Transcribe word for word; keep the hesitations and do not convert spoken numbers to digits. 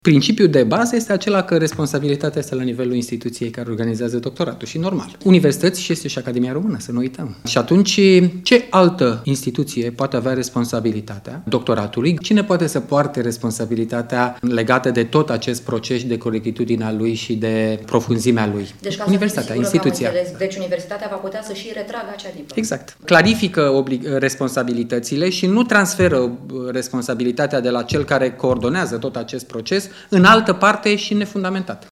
Principiul de bază este acela că responsabilitatea este la nivelul instituției care organizează doctoratul și normal. Universități și este și Academia Română, să nu uităm. Și atunci, ce altă instituție poate avea responsabilitatea doctoratului? Cine poate să poarte responsabilitatea legată de tot acest proces de corectitudinea lui și de profunzimea lui? Deci, ca Universitatea, instituția. Înțeles, deci universitatea va putea să și retragă acea diplomă. Exact. Clarifică oblig- responsabilitățile și nu transferă responsabilitatea de la cel care coordonează tot acest proces în altă parte și nefundamentat.